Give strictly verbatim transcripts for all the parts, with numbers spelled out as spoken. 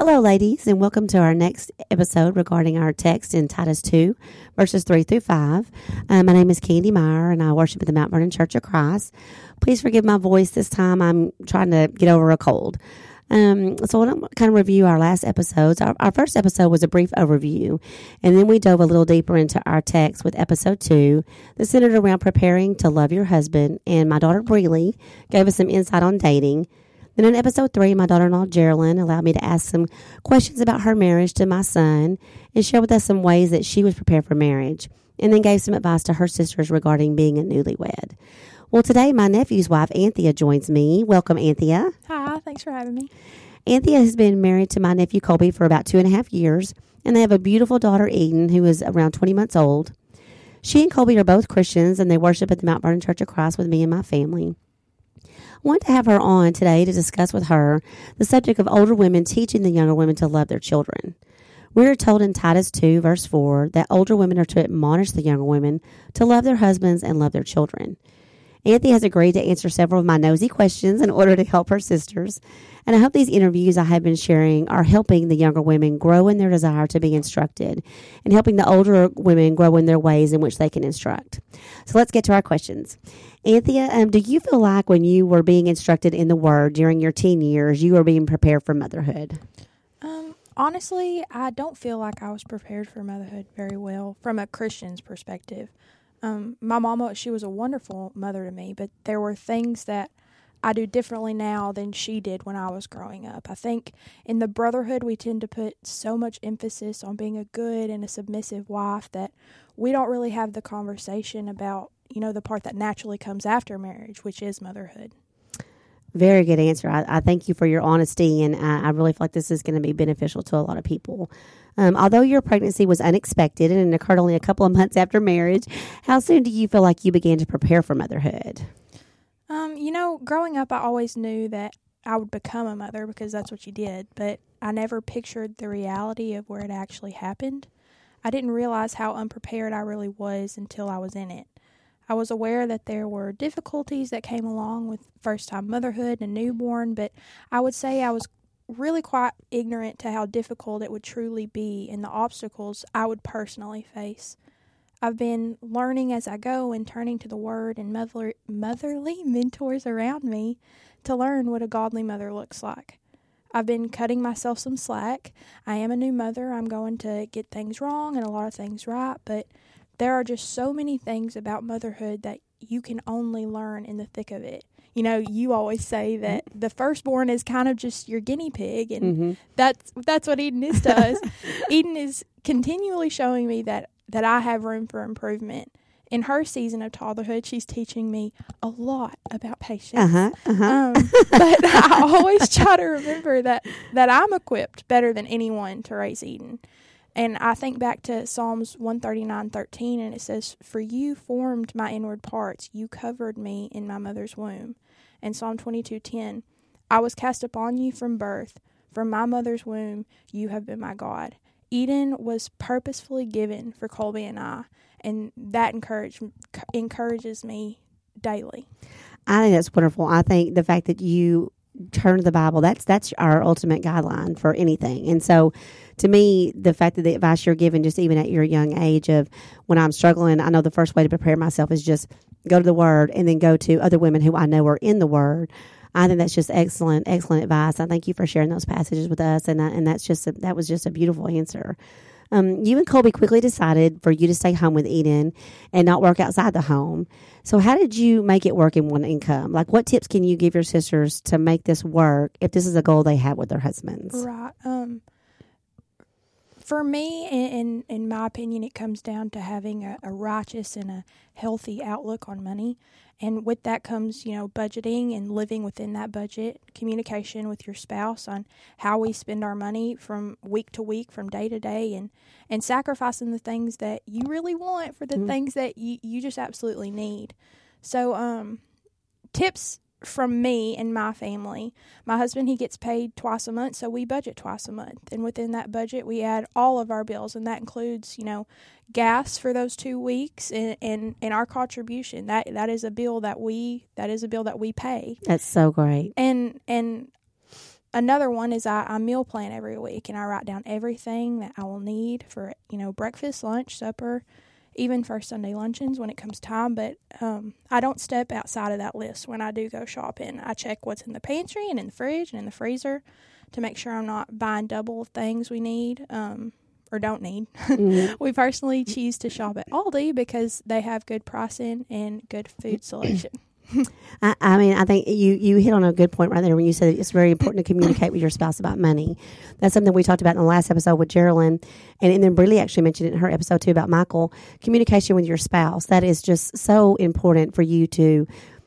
Hello, ladies, and welcome to our next episode regarding our text in Titus two, verses three through five. Um, my name is Candy Meyer, and I worship at the Mount Vernon Church of Christ. Please forgive my voice this time. I'm trying to get over a cold. Um, so I want to kind of review our last episodes. Our, our first episode was a brief overview, and then we dove a little deeper into our text with episode two that centered around preparing to love your husband, and my daughter Breely gave us some insight on dating. Then in episode three, my daughter-in-law, Geraldine, allowed me to ask some questions about her marriage to my son and share with us some ways that she was prepared for marriage, and then gave some advice to her sisters regarding being a newlywed. Well, today, my nephew's wife, Anthea, joins me. Welcome, Anthea. Hi, thanks for having me. Anthea has been married to my nephew, Colby, for about two and a half years, and they have a beautiful daughter, Eden, who is around twenty months old. She and Colby are both Christians, and they worship at the Mount Vernon Church of Christ with me and my family. I want to have her on today to discuss with her the subject of older women teaching the younger women to love their children. We are told in Titus two, verse four, that older women are to admonish the younger women to love their husbands and love their children. Anthea has agreed to answer several of my nosy questions in order to help her sisters, and I hope these interviews I have been sharing are helping the younger women grow in their desire to be instructed and helping the older women grow in their ways in which they can instruct. So let's get to our questions. Anthea, um, do you feel like when you were being instructed in the Word during your teen years, you were being prepared for motherhood? Um, honestly, I don't feel like I was prepared for motherhood very well from a Christian's perspective. Um, my mama, she was a wonderful mother to me, but there were things that I do differently now than she did when I was growing up. I think in the brotherhood, we tend to put so much emphasis on being a good and a submissive wife that we don't really have the conversation about, you know, the part that naturally comes after marriage, which is motherhood. Very good answer. I, I thank you for your honesty, and I, I really feel like this is going to be beneficial to a lot of people. Um, although your pregnancy was unexpected and it occurred only a couple of months after marriage, how soon do you feel like you began to prepare for motherhood? Um, you know, growing up, I always knew that I would become a mother because that's what you did, but I never pictured the reality of where it actually happened. I didn't realize how unprepared I really was until I was in it. I was aware that there were difficulties that came along with first-time motherhood and newborn, but I would say I was really quite ignorant to how difficult it would truly be and the obstacles I would personally face. I've been learning as I go and turning to the Word and mother, motherly mentors around me to learn what a godly mother looks like. I've been cutting myself some slack. I am a new mother. I'm going to get things wrong and a lot of things right, but there are just so many things about motherhood that you can only learn in the thick of it. You know, you always say that the firstborn is kind of just your guinea pig, and mm-hmm. that's that's what Eden is to us. Eden is continually showing me that, that I have room for improvement. In her season of toddlerhood, she's teaching me a lot about patience. Uh-huh, uh-huh. Um, but I always try to remember that, that I'm equipped better than anyone to raise Eden. And I think back to Psalms one thirty-nine thirteen, and it says, "For you formed my inward parts, you covered me in my mother's womb." And Psalm twenty-two ten, "I was cast upon you from birth, from my mother's womb, you have been my God." Eden was purposefully given for Colby and I, and that encourage, encourages me daily. I think that's wonderful. I think the fact that you turn to the Bible, that's that's our ultimate guideline for anything. And so to me, the fact that the advice you're given just even at your young age of when I'm struggling, I know the first way to prepare myself is just go to the Word and then go to other women who I know are in the Word. I think that's just excellent, excellent advice. I thank you for sharing those passages with us. And, I, and that's just a, that was just a beautiful answer. Um, you and Colby quickly decided for you to stay home with Eden and not work outside the home. So how did you make it work in one income? Like, what tips can you give your sisters to make this work if this is a goal they have with their husbands? Right. Um, for me, in, in my opinion, it comes down to having a, a righteous and a healthy outlook on money. And with that comes, you know, budgeting and living within that budget, communication with your spouse on how we spend our money from week to week, from day to day, and, and sacrificing the things that you really want for the mm-hmm. things that you, you just absolutely need. So um, tips from me and my family. My husband, he gets paid twice a month, so we budget twice a month. And within that budget, we add all of our bills, and that includes, you know, gas for those two weeks and, and, and our contribution. That that is a bill that we that is a bill that we pay. That's so great. And and another one is I, I meal plan every week, and I write down everything that I will need for, you know, breakfast, lunch, supper, even for Sunday luncheons when it comes time. But um, I don't step outside of that list when I do go shopping. I check what's in the pantry and in the fridge and in the freezer to make sure I'm not buying double of things we need um, or don't need. Mm-hmm. We personally choose to shop at Aldi because they have good pricing and good food selection. I, I mean, I think you, you hit on a good point right there when you said it's very important to communicate with your spouse about money. That's something we talked about in the last episode with Geraldine, and, and then Briley actually mentioned it in her episode too about Michael. Communication with your spouse, that is just so important for you to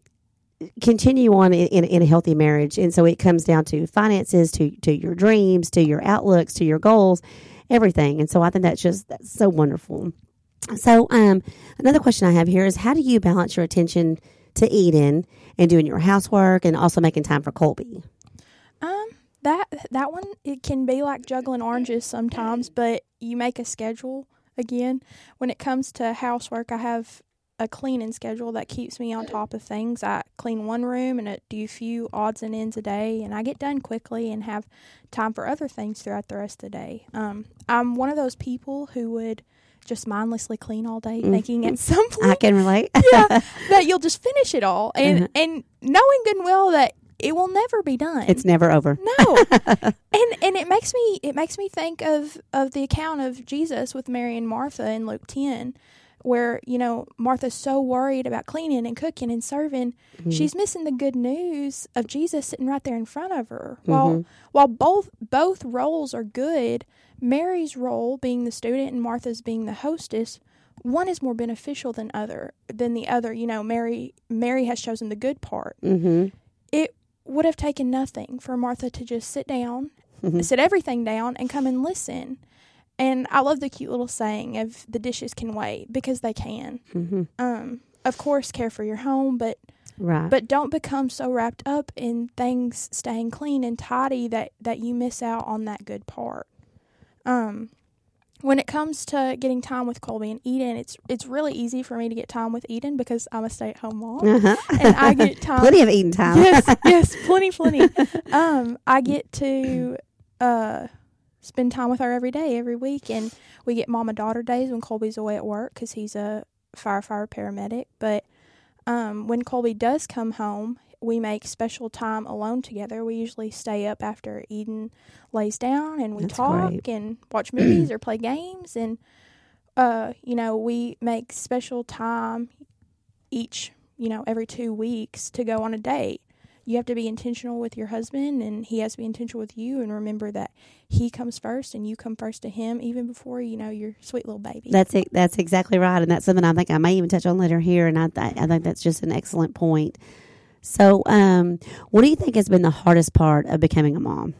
continue on in, in, in a healthy marriage. And so it comes down to finances, to, to your dreams, to your outlooks, to your goals, everything. And so I think that's just that's so wonderful. So um, another question I have here is, how do you balance your attention to Eden and doing your housework and also making time for Colby? Um, that that one, it can be like juggling oranges sometimes, but you make a schedule. Again, when it comes to housework, I have a cleaning schedule that keeps me on top of things. I clean one room and I do a few odds and ends a day, and I get done quickly and have time for other things throughout the rest of the day. Um, I'm one of those people who would just mindlessly clean all day, mm-hmm. thinking at some point, I can relate. yeah, that you'll just finish it all, and mm-hmm. and knowing good and well that it will never be done. It's never over. No, and and it makes me it makes me think of of the account of Jesus with Mary and Martha in Luke ten, where, you know, Martha's so worried about cleaning and cooking and serving, mm-hmm. she's missing the good news of Jesus sitting right there in front of her. Mm-hmm. While while both both roles are good, Mary's role being the student and Martha's being the hostess, one is more beneficial than other than the other. You know, Mary Mary has chosen the good part. Mm-hmm. It would have taken nothing for Martha to just sit down, mm-hmm. sit everything down, and come and listen. And I love the cute little saying of the dishes can wait, because they can. Mm-hmm. Um, of course, care for your home, but right. but don't become so wrapped up in things staying clean and tidy that, that you miss out on that good part. Um, when it comes to getting time with Colby and Eden, it's it's really easy for me to get time with Eden because I'm a stay-at-home mom, uh-huh. and I get time. Plenty of Eden time. Yes, yes, plenty, plenty. Um, I get to uh. spend time with her every day, every week, and we get mom and daughter days when Colby's away at work because he's a firefighter paramedic. But um, when Colby does come home, we make special time alone together. We usually stay up after Eden lays down, and we That's talk great. and watch movies or play games, and uh, you know, we make special time each, you know, every two weeks to go on a date. You have to be intentional with your husband, and he has to be intentional with you, and remember that he comes first and you come first to him, even before, you know, your sweet little baby. That's it. That's exactly right. And that's something I think I may even touch on later here. And I, th- I think that's just an excellent point. So, um, what do you think has been the hardest part of becoming a mom?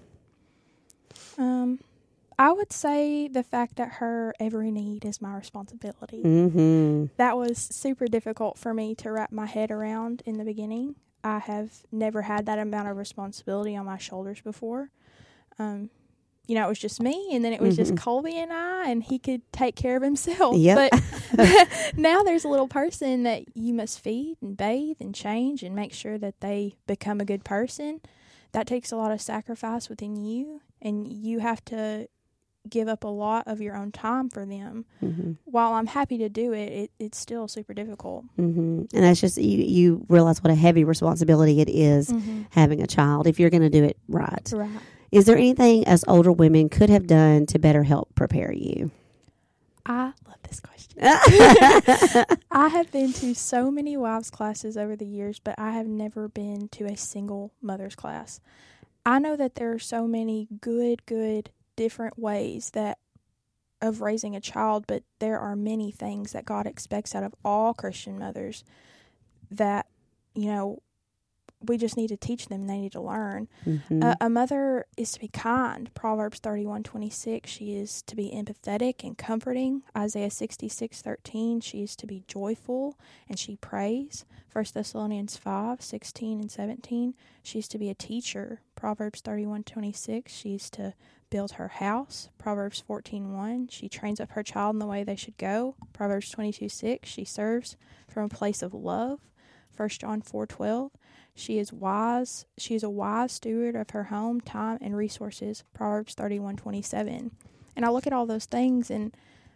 Um, I would say the fact that her every need is my responsibility. Mm-hmm. That was super difficult for me to wrap my head around in the beginning. I have never had that amount of responsibility on my shoulders before. Um, you know, it was just me, and then it was mm-hmm. just Colby and I, and he could take care of himself. Yep. But now there's a little person that you must feed and bathe and change and make sure that they become a good person. That takes a lot of sacrifice within you, and you have to give up a lot of your own time for them. Mm-hmm. While I'm happy to do it, it it's still super difficult. Mm-hmm. And that's just, you, you realize what a heavy responsibility it is mm-hmm. having a child, if you're going to do it right. Right. Is there anything us older women could have done to better help prepare you? I love this question. I have been to so many wives classes over the years, but I have never been to a single mother's class. I know that there are so many good, good different ways that of raising a child, but there are many things that God expects out of all Christian mothers that, you know, we just need to teach them. They need to learn. Mm-hmm. Uh, a mother is to be kind. Proverbs thirty-one twenty-six. She is to be empathetic and comforting. Isaiah sixty-six thirteen. She is to be joyful and she prays. First Thessalonians five sixteen and seventeen. She is to be a teacher. Proverbs thirty-one twenty-six. She is to build her house. Proverbs fourteen one. She trains up her child in the way they should go. Proverbs twenty-two six. She serves from a place of love. First John four twelve. She is wise. She is a wise steward of her home, time, and resources. Proverbs thirty-one twenty-seven. And I look at all those things, and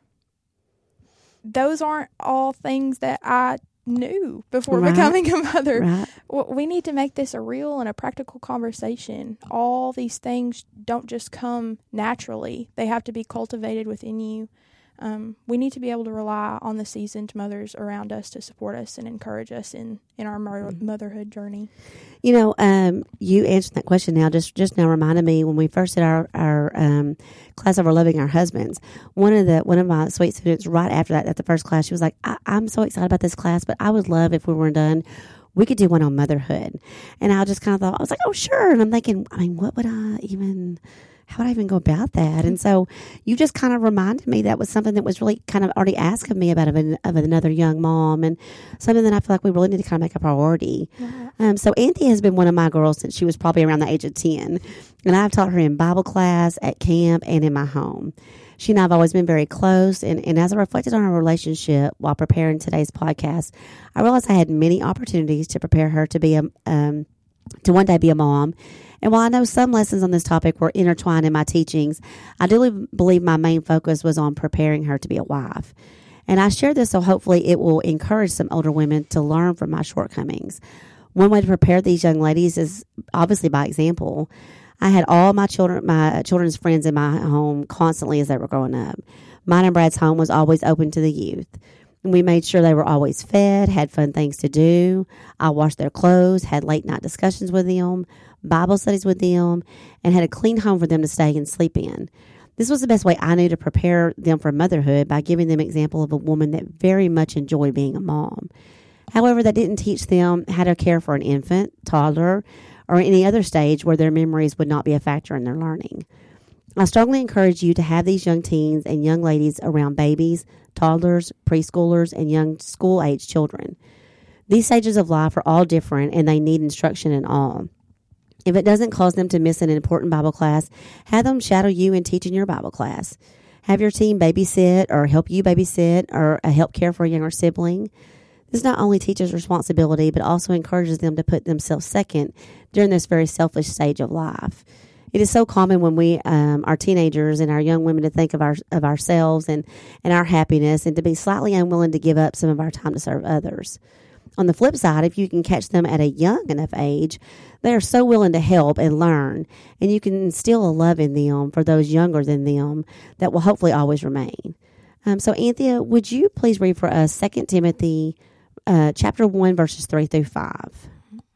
those aren't all things that I knew before Right. becoming a mother. Right. Well, we need to make this a real and a practical conversation. All these things don't just come naturally. They have to be cultivated within you. Um, we need to be able to rely on the seasoned mothers around us to support us and encourage us in, in our mo- motherhood journey. You know, um, you answered that question now, just just now reminded me when we first did our, our um, class over loving our husbands. One of the one of my sweet students right after that, at the first class, she was like, I, I'm so excited about this class, but I would love if we were done, we could do one on motherhood. And I just kind of thought, I was like, oh, sure. And I'm thinking, I mean, what would I even... how would I even go about that? And so you just kind of reminded me that was something that was really kind of already asked of me about of, an, of another young mom, and something that I feel like we really need to kind of make a priority. Yeah. Um, so Anthea has been one of my girls since she was probably around the age of ten. And I've taught her in Bible class, at camp, and in my home. She and I have always been very close. And, and as I reflected on our relationship while preparing today's podcast, I realized I had many opportunities to prepare her to be a, um, to one day be a mom. And while I know some lessons on this topic were intertwined in my teachings, I do believe my main focus was on preparing her to be a wife. And I share this so hopefully it will encourage some older women to learn from my shortcomings. One way to prepare these young ladies is obviously by example. I had all my children, my children's friends in my home constantly as they were growing up. Mine and Brad's home was always open to the youth. We made sure they were always fed, had fun things to do. I washed their clothes, had late night discussions with them, Bible studies with them, and had a clean home for them to stay and sleep in. This was the best way I knew to prepare them for motherhood, by giving them an example of a woman that very much enjoyed being a mom. However, that didn't teach them how to care for an infant, toddler, or any other stage where their memories would not be a factor in their learning. I strongly encourage you to have these young teens and young ladies around babies, toddlers, preschoolers, and young school-age children. These stages of life are all different, and they need instruction in all. If it doesn't cause them to miss an important Bible class, have them shadow you in teaching your Bible class. Have your team babysit or help you babysit or help care for a younger sibling. This not only teaches responsibility, but also encourages them to put themselves second during this very selfish stage of life. It is so common when we um, are teenagers and our young women to think of our of ourselves and, and our happiness, and to be slightly unwilling to give up some of our time to serve others. On the flip side, if you can catch them at a young enough age, they are so willing to help and learn, and you can instill a love in them for those younger than them that will hopefully always remain. Um, so, Anthea, would you please read for us Second Timothy uh, chapter one, verses three through five?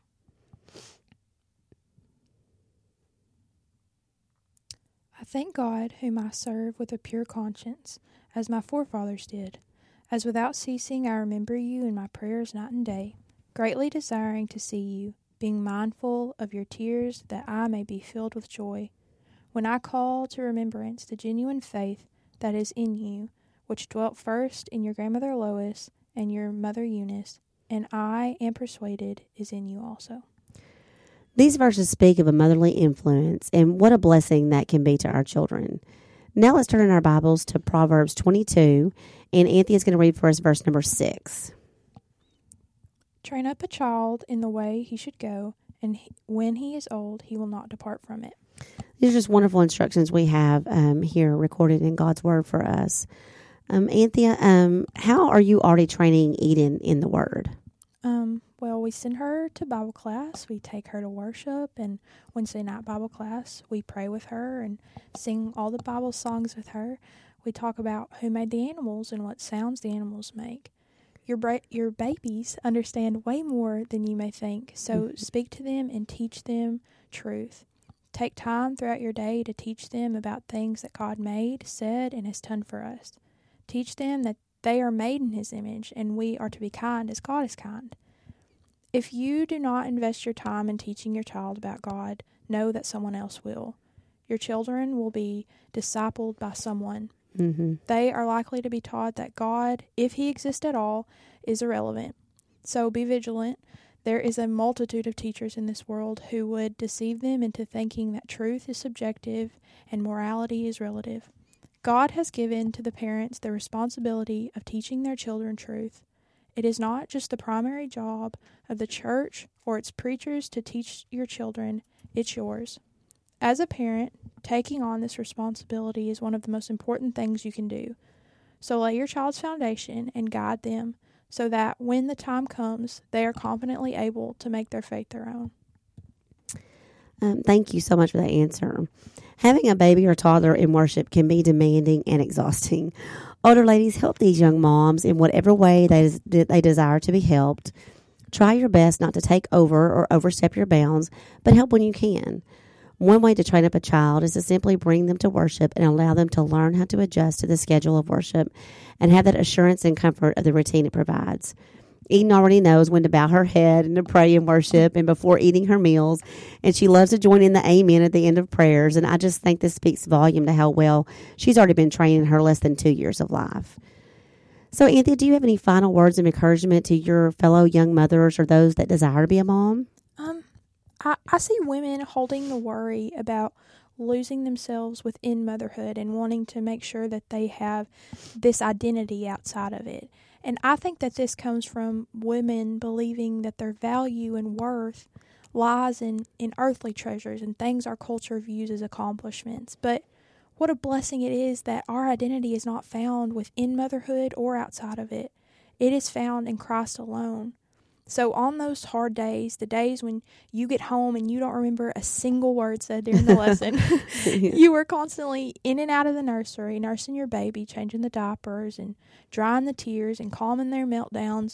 I thank God, whom I serve with a pure conscience, as my forefathers did, as without ceasing I remember you in my prayers night and day, greatly desiring to see you, being mindful of your tears, that I may be filled with joy, when I call to remembrance the genuine faith that is in you, which dwelt first in your grandmother Lois and your mother Eunice, and I am persuaded is in you also. These verses speak of a motherly influence, and what a blessing that can be to our children. Now let's turn in our Bibles to Proverbs twenty-two, and Anthea is going to read for us verse number six. Train up a child in the way he should go, and he, when he is old, he will not depart from it. These are just wonderful instructions we have um, here recorded in God's Word for us. Um, Anthea, um, how are you already training Eden in the Word? Um, well, we send her to Bible class. We take her to worship, and Wednesday night Bible class, we pray with her and sing all the Bible songs with her. We talk about who made the animals and what sounds the animals make. Your bra- your babies understand way more than you may think, so mm-hmm. speak to them and teach them truth. Take time throughout your day to teach them about things that God made, said, and has done for us. Teach them that they are made in His image, and we are to be kind as God is kind. If you do not invest your time in teaching your child about God, know that someone else will. Your children will be discipled by someone. Mm-hmm. They are likely to be taught that God, if He exists at all, is irrelevant. So be vigilant. There is a multitude of teachers in this world who would deceive them into thinking that truth is subjective and morality is relative. God has given to the parents the responsibility of teaching their children truth. It is not just the primary job of the church or its preachers to teach your children, it's yours. As a parent, taking on this responsibility is one of the most important things you can do. So lay your child's foundation and guide them so that when the time comes, they are confidently able to make their faith their own. Um, thank you so much for that answer. Having a baby or toddler in worship can be demanding and exhausting. Older ladies, help these young moms in whatever way they, they desire to be helped. Try your best not to take over or overstep your bounds, but help when you can. One way to train up a child is to simply bring them to worship and allow them to learn how to adjust to the schedule of worship and have that assurance and comfort of the routine it provides. Eden already knows when to bow her head and to pray and worship and before eating her meals, and she loves to join in the amen at the end of prayers, and I just think this speaks volume to how well she's already been trained in her less than two years of life. So, Anthea, do you have any final words of encouragement to your fellow young mothers or those that desire to be a mom? Um, I, I see women holding the worry about losing themselves within motherhood and wanting to make sure that they have this identity outside of it. And I think that this comes from women believing that their value and worth lies in, in earthly treasures and things our culture views as accomplishments. But what a blessing it is that our identity is not found within motherhood or outside of it. It is found in Christ alone. So on those hard days, the days when you get home and you don't remember a single word said during the lesson, yeah. You were constantly in and out of the nursery, nursing your baby, changing the diapers and drying the tears and calming their meltdowns.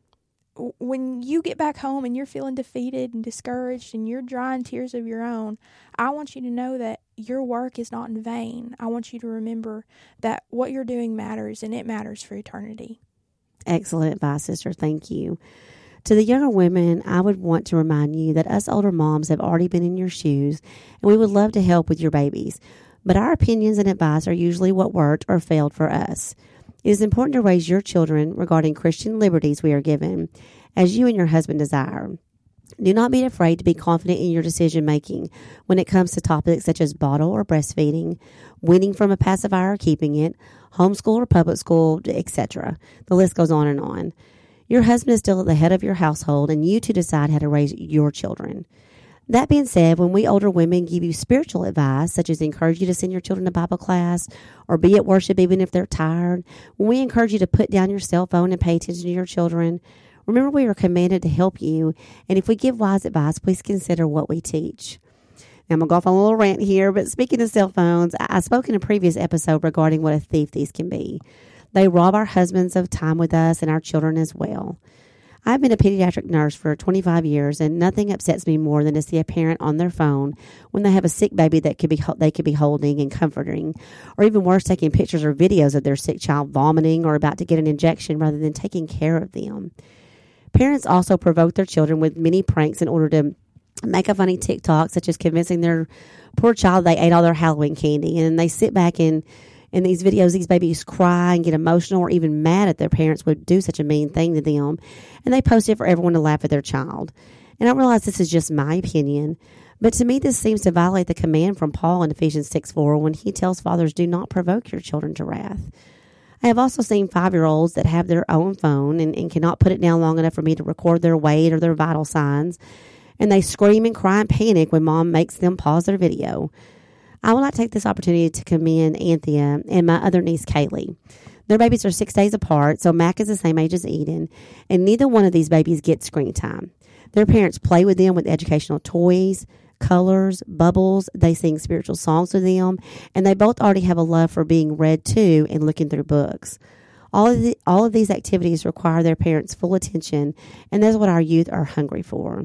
When you get back home and you're feeling defeated and discouraged and you're drying tears of your own, I want you to know that your work is not in vain. I want you to remember that what you're doing matters, and it matters for eternity. Excellent advice, sister. Thank you. To the younger women, I would want to remind you that us older moms have already been in your shoes, and we would love to help with your babies. But our opinions and advice are usually what worked or failed for us. It is important to raise your children regarding Christian liberties we are given, as you and your husband desire. Do not be afraid to be confident in your decision-making when it comes to topics such as bottle or breastfeeding, weaning from a pacifier or keeping it, homeschool or public school, et cetera. The list goes on and on. Your husband is still at the head of your household, and you two decide how to raise your children. That being said, when we older women give you spiritual advice, such as encourage you to send your children to Bible class or be at worship even if they're tired, when we encourage you to put down your cell phone and pay attention to your children, remember we are commanded to help you, and if we give wise advice, please consider what we teach. Now, I'm going to go off on a little rant here, but speaking of cell phones, I spoke in a previous episode regarding what a thief these can be. They rob our husbands of time with us and our children as well. I've been a pediatric nurse for twenty-five years, and nothing upsets me more than to see a parent on their phone when they have a sick baby that could be they could be holding and comforting, or even worse, taking pictures or videos of their sick child vomiting or about to get an injection rather than taking care of them. Parents also provoke their children with many pranks in order to make a funny TikTok, such as convincing their poor child they ate all their Halloween candy, and they sit back and in these videos, these babies cry and get emotional or even mad at their parents would do such a mean thing to them, and they post it for everyone to laugh at their child. And I realize this is just my opinion, but to me this seems to violate the command from Paul in Ephesians six four when he tells fathers, do not provoke your children to wrath. I have also seen five-year-olds that have their own phone and, and cannot put it down long enough for me to record their weight or their vital signs, and they scream and cry and panic when mom makes them pause their video. I would like to take this opportunity to commend Anthea and my other niece, Kaylee. Their babies are six days apart, so Mac is the same age as Eden, and neither one of these babies gets screen time. Their parents play with them with educational toys, colors, bubbles. They sing spiritual songs with them, and they both already have a love for being read to and looking through books. All of, the, all of these activities require their parents' full attention, and that's what our youth are hungry for.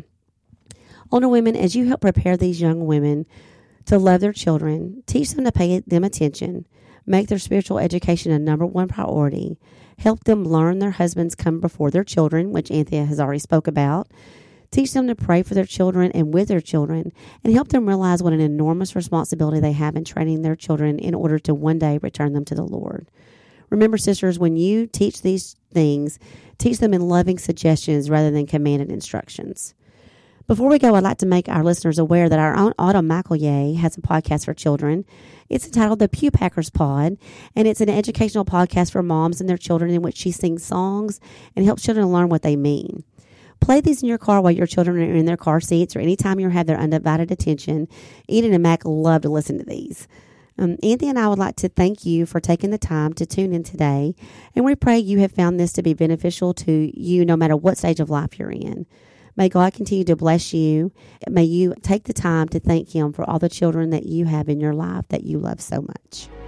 Older women, as you help prepare these young women to love their children, teach them to pay them attention, make their spiritual education a number one priority, help them learn their husbands come before their children, which Anthea has already spoke about, teach them to pray for their children and with their children, and help them realize what an enormous responsibility they have in training their children in order to one day return them to the Lord. Remember, sisters, when you teach these things, teach them in loving suggestions rather than commanded instructions. Before we go, I'd like to make our listeners aware that our own Autumn McElroy has a podcast for children. It's entitled The Pew Packers Pod, and it's an educational podcast for moms and their children in which she sings songs and helps children learn what they mean. Play these in your car while your children are in their car seats or anytime you have their undivided attention. Eden and Mac love to listen to these. Um, Anthony and I would like to thank you for taking the time to tune in today, and we pray you have found this to be beneficial to you no matter what stage of life you're in. May God continue to bless you. May you take the time to thank Him for all the children that you have in your life that you love so much.